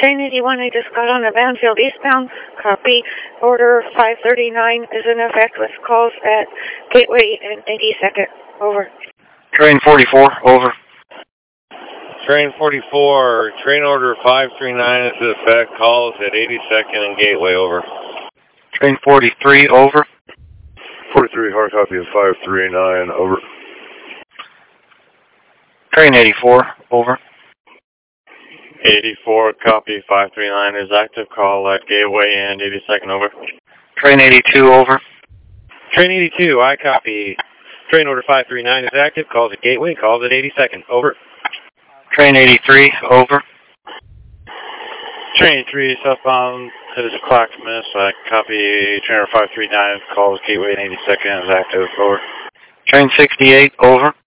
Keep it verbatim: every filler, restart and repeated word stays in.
Train eighty-one, I just got on the Banfield eastbound. Copy. Order five thirty-nine is in effect with calls at Gateway and eighty-second. Over. Train forty-four, over. Train forty-four, train order five three nine is in effect. Calls at eighty-second and Gateway. Over. Train forty-three, over. forty-three, hard copy of five three nine, over. Train eighty-four, over. eighty-four, copy five three nine is active. Call at Gateway and eighty-second. Over. Train eighty-two, over. Train eighty-two, I copy. Train order five three nine is active. Calls at Gateway. Calls at eighty-second. Over. Train eighty-three, over. Train eighty-three, southbound. It is a clock miss. I copy train order five three nine. Calls Gateway and eighty-second is active. Over. Train sixty-eight, over.